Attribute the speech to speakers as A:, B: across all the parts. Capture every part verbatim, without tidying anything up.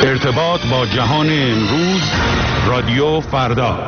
A: ارتباط با جهان امروز، رادیو فردا.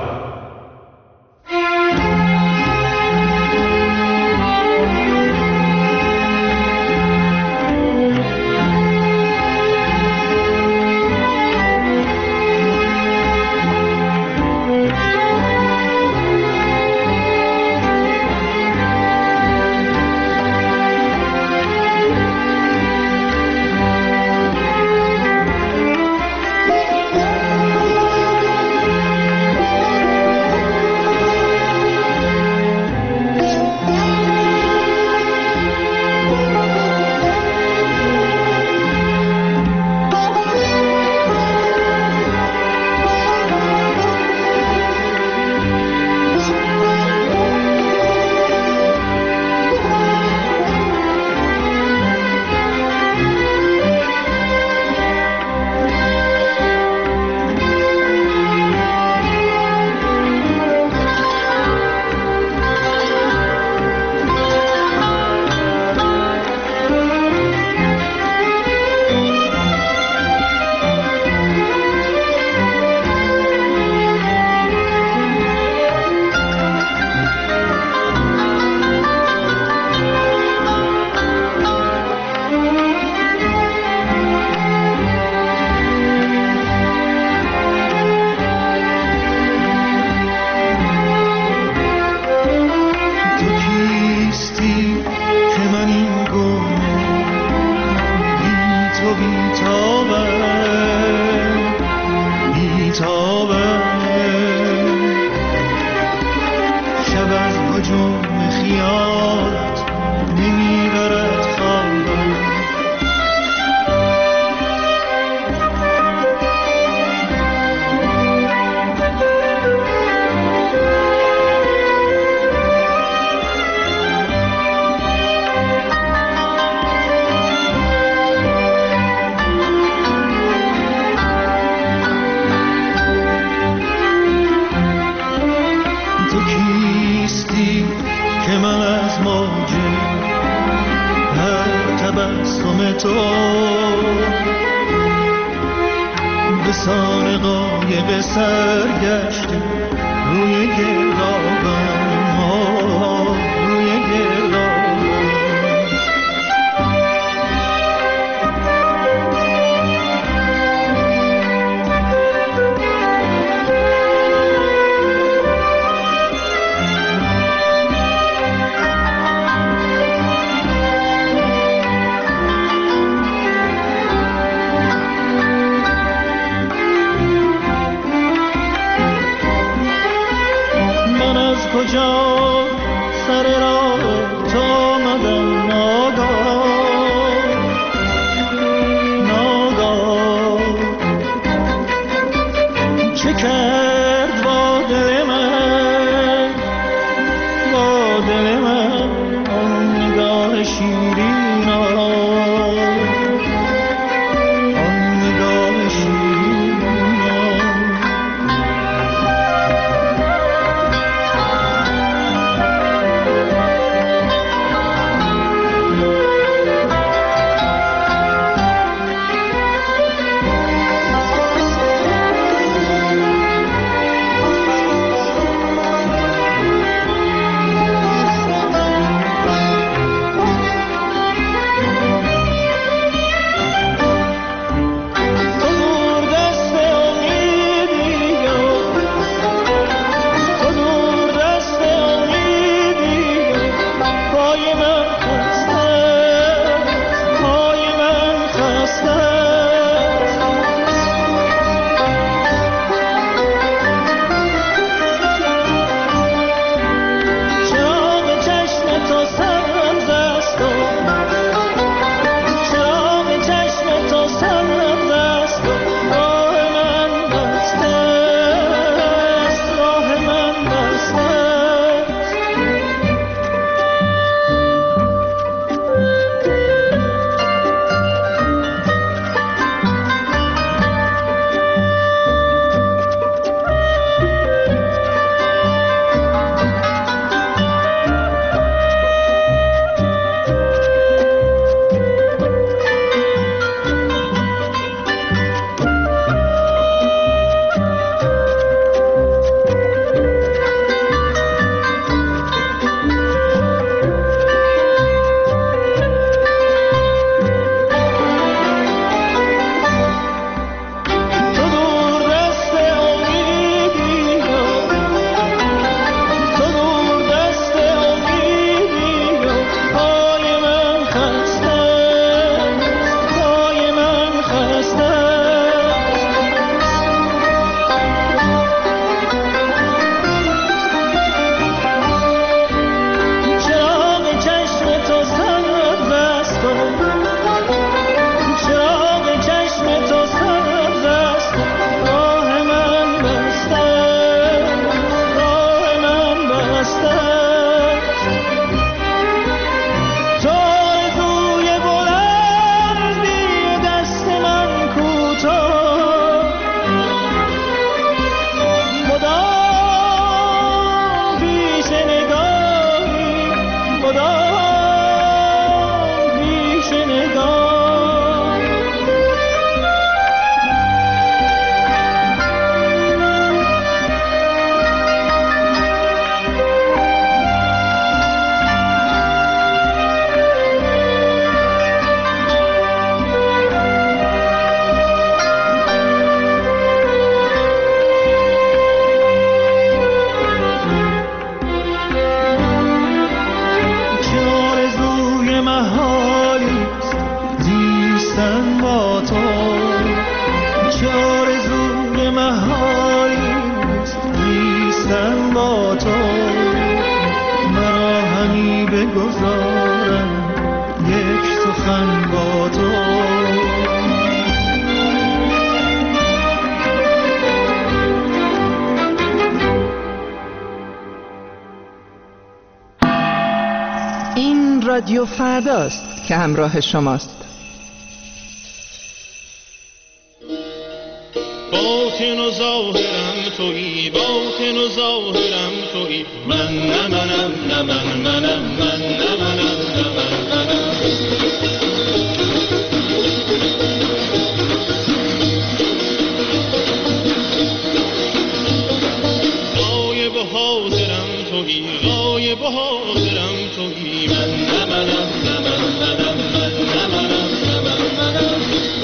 B: رادیو فرداست که همراه شماست.
C: باطن و ظاهرم تویی، باطن و ظاهرم تویی، من نه منم نه من منم، من نه منم نه من منم. غایب و حاضرم تویی، غایب و حاضرم تویی، من نه منم نه من منم، من نه منم نه من منم.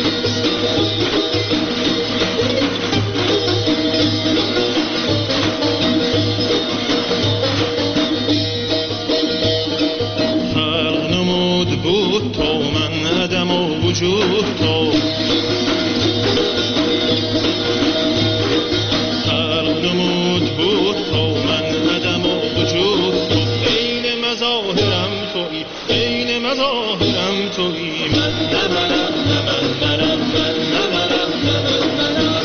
C: بود تو من عدم و وجود تو، خلق نمود بود تو من عدم و وجود تو، عین مظاهرم تویی، عین مظاهرم تویی، من نه منم نه من منم، من نه منم نه من منم.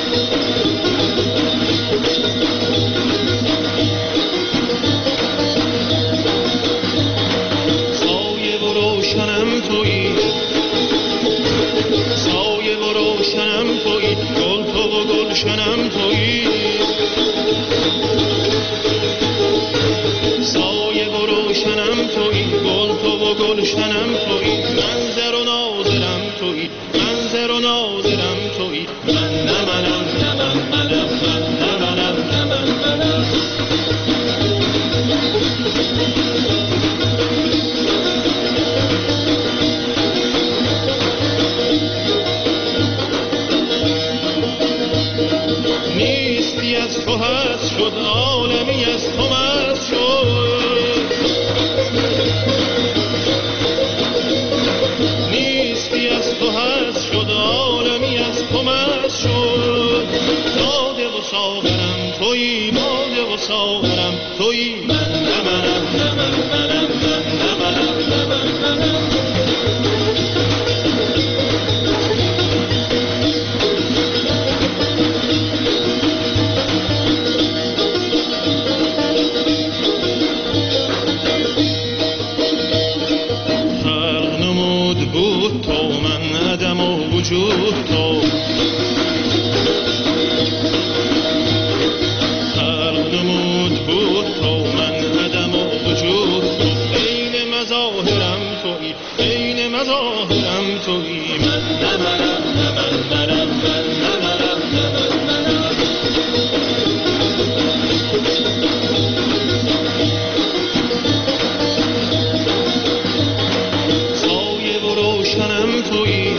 C: روشنم تویی، سایه و روشنم تویی، گل تو و گلشنم تویی، سایه و روشنم تویی، گل تو و گلشنم تویی، منظر و ناظرم تویی، منظر و ناظرم تویی، من نه منم نه من منم، من نه منم نه من منم. نیستی از تو هست شد، عالمی از تو مست شد، نیستی از تو هست شد، عالمی از تو مست شد. داده و ساغرم تویی، باده و ساغرم تویی، من نه منم نه من منم، من نه منم نه من منم. بود تو من عدم و وجود تو، خلق نمود بود تو من عدم و وجود تو، عین مظاهرم تویی، عین مظاهرم تویی، من نه منم نه من منم، من نه منم نه من منم. روشنم تویی،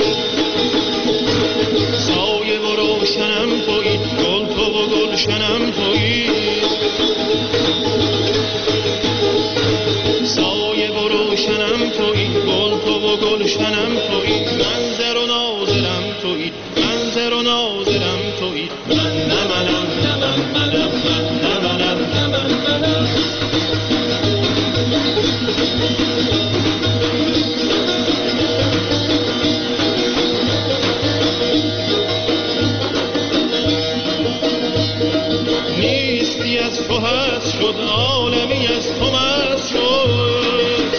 C: سایه و روشنم تویی، گل تو و گلشنم تویی، سایه و روشنم تویی، گل تو و گلشنم تویی، منظر و ناظرم تویی، منظر و ناظرم تویی، من نه منم نه من منم، من نه منم نه من منم. نیستی از تو هست شد، عالمی از تو مست شد،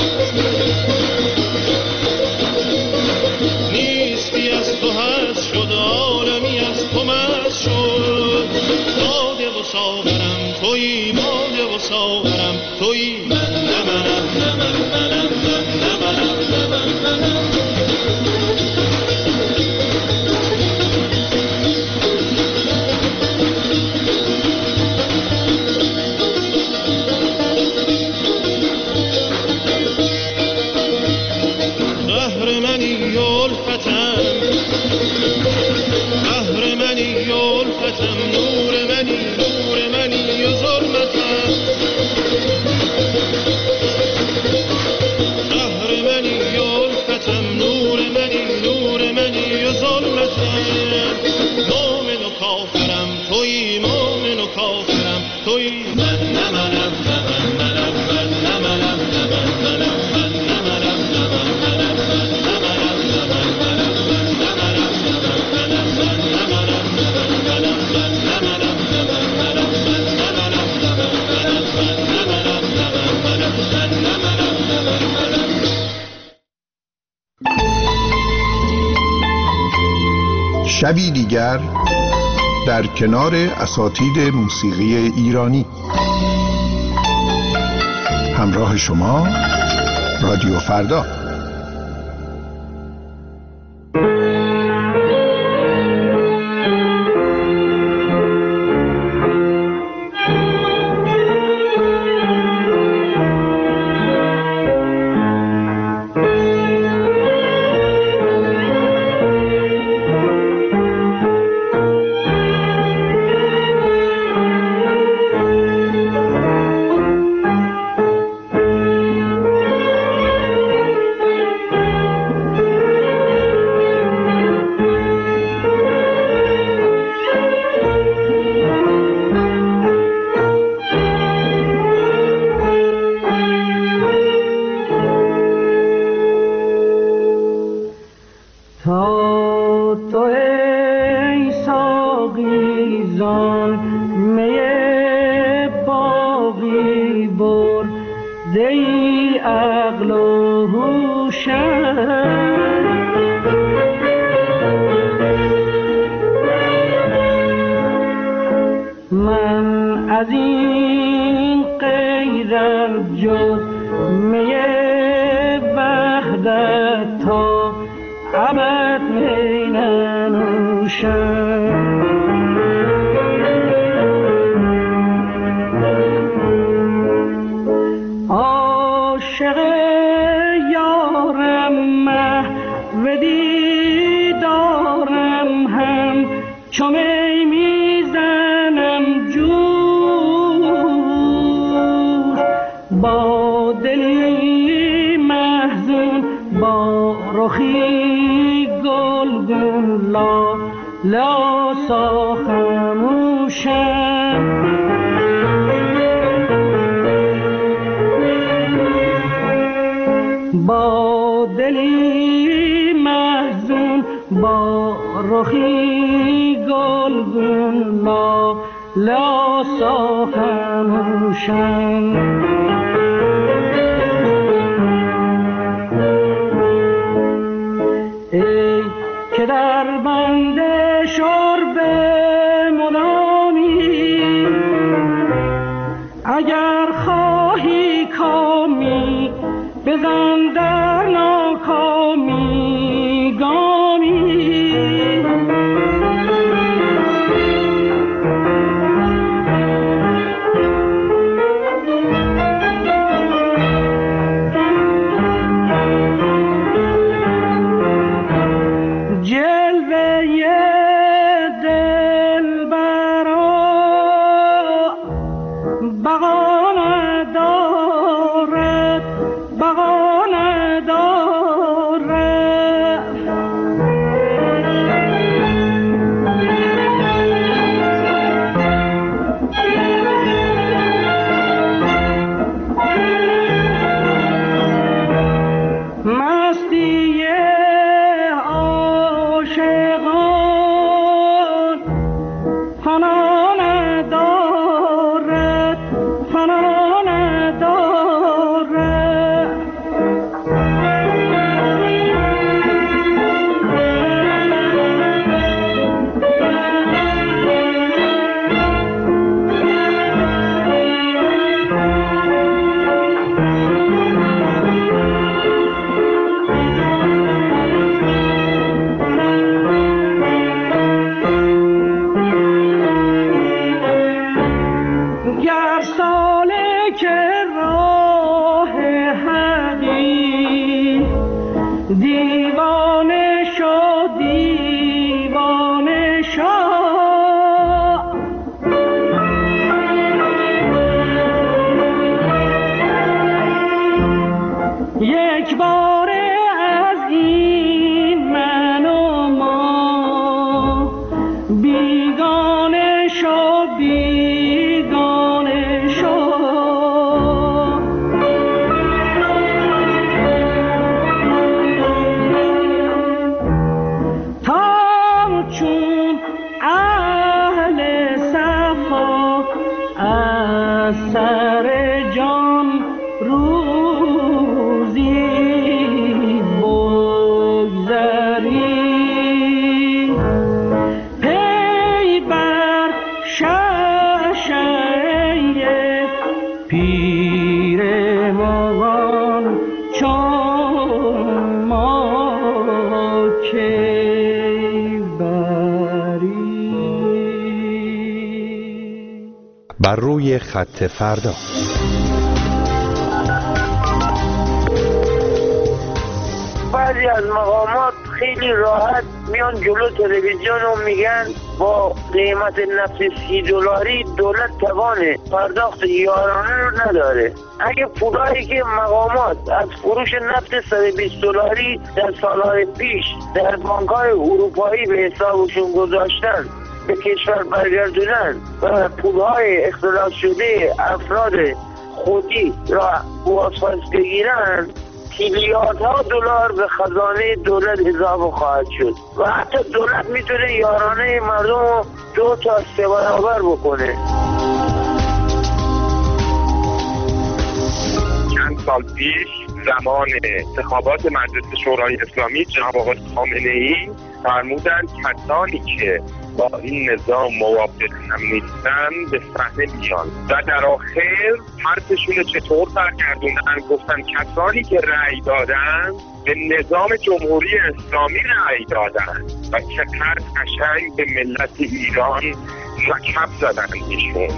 C: نیستی از تو هست شد، عالمی از تو مست شد. باده و ساغرم تویی، باده و ساغرم تویی، من نه منم نه من منم، من نه منم نه من منم. بحر منی الفتم، نور منی نور منی و ظلمتم، بحر منی الفتم، نور منی نور منی و ظلمتم. مؤمن و کافرم تویی، مؤمن و کافرم تویی، من نه منم نه من منم، من نه منم نه من منم، من نه منم نه من منم، من نه منم نه من منم، من نه منم نه من منم، من نه منم نه من منم، من نه منم نه من منم، من نه منم نه من منم، من نه منم نه من منم، من نه منم نه من منم.
D: شبی دیگر در کنار اساتید موسیقی ایرانی. همراه شما رادیو فردا.
E: روزی بگذری بر روی خط فردا.
F: بعضی از مقامات خیلی راحت میان جلو تلویزیون و میگن با قیمت نفت سی دلاری دولت توان پرداخت یارانه رو نداره. اگه پولایی که مقامات از فروش نفت صد و بیست دلاری در سالهای پیش در بانک‌های اروپایی به حسابشون گذاشتن به کشور برگردونن و پولهای اختلاس شده افراد خودی را بازپس بگیرن، میلیاردها دلار به خزانه دولت اضافه خواهد شد و حتی دولت میتونه یارانه مردم رو دو تا سه برابر بکنه.
G: چند سال پیش زمان انتخابات مجلس شورای اسلامی جناب آقای خامنه‌ای فرمودند کسانی که با این نظام موافق هم نیستن به صحنه میان و در آخر حرفشون رو چطور برگردوندن؟ گفتن کسانی که رأی دادن به نظام جمهوری اسلامی رأی دادن و چقدر قشنگ به ملت ایران لقب زدن ایشون.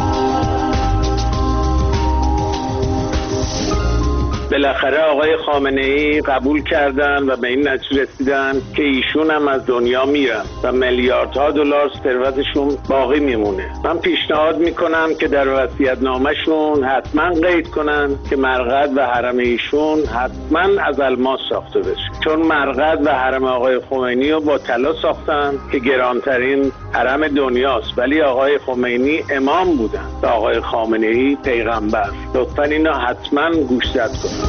H: بالاخره آقای خامنه‌ای قبول کردن و به این نتیجه رسیدن که ایشون هم از دنیا میرن و میلیاردها دلار ثروتشون باقی میمونه. من پیشنهاد میکنم که در وصیت‌نامه‌شون حتما قید کنن که مرقد و حرم ایشون حتما از الماس ساخته بشه، چون مرقد و حرم آقای خمینی رو با طلا ساختن که گرانترین حرم دنیاست، ولی آقای خمینی امام بودن و آقای خامنه‌ای پیغمبر. لطفاً اینو حتما گوشزد کنید.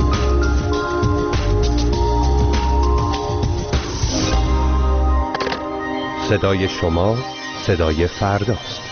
E: صدای شما صدای فرداست.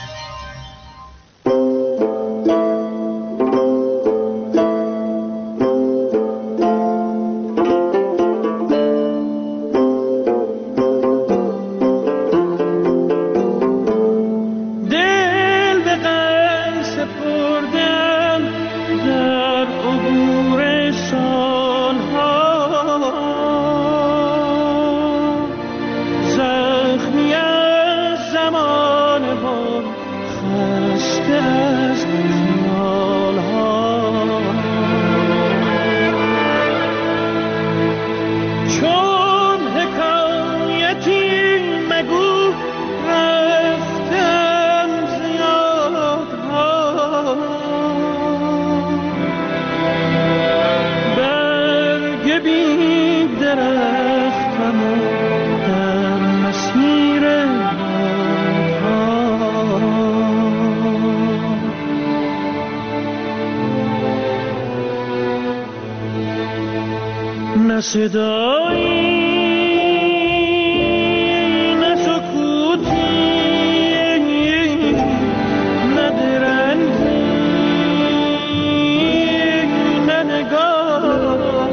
C: نه صدایی نه سکوتی نه درنگی نه نگاه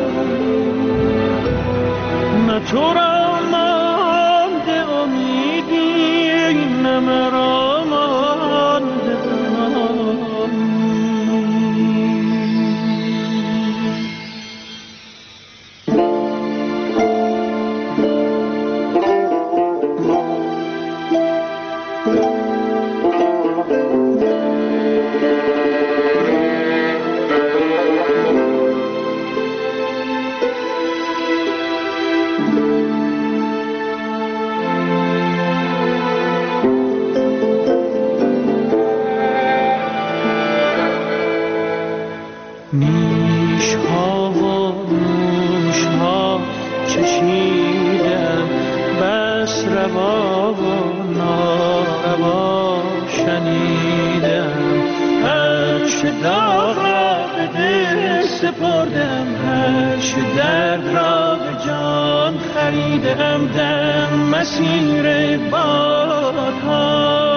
C: نه تو را مانده امیدی نه مرا مانده مسیر بارها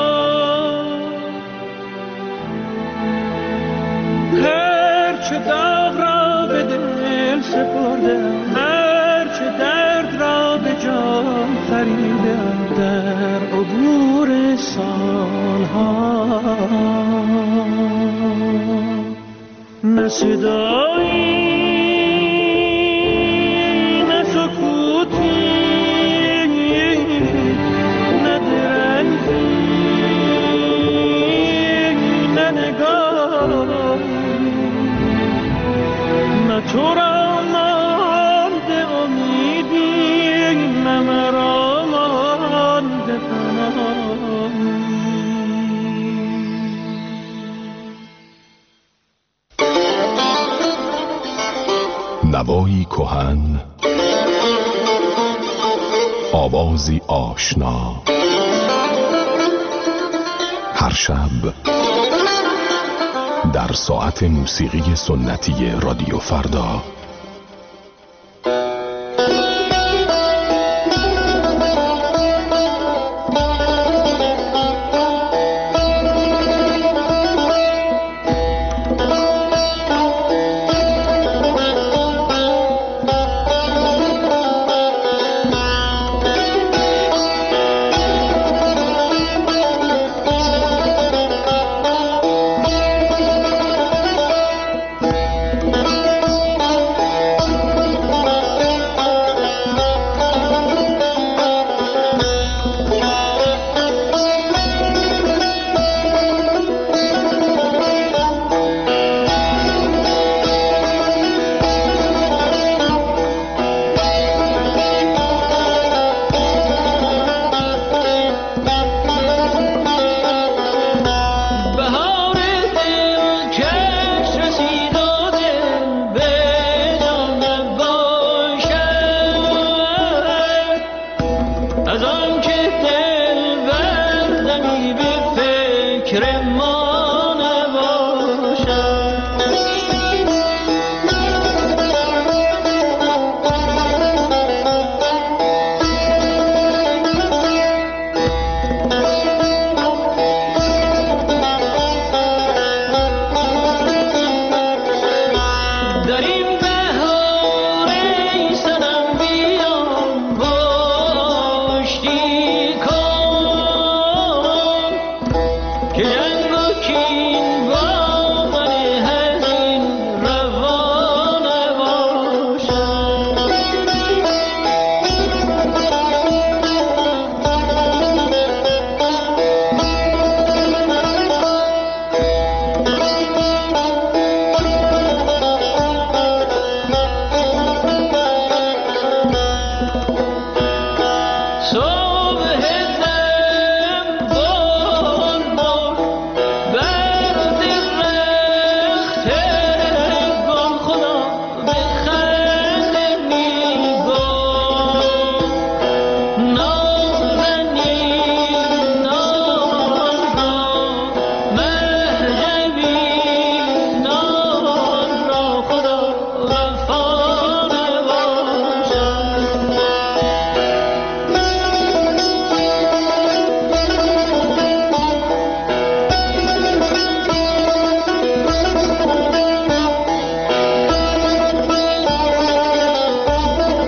C: هرچه داغ را به دل سپردم، هرچه درد را به جان خریدم در عبور سالها. نه صدایی نه سکوتی نه درنگی
I: کهن، آوازی آشنا، هر شب در ساعت موسیقی سنتی رادیو فردا.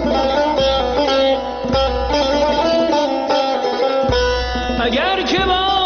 C: اگر که با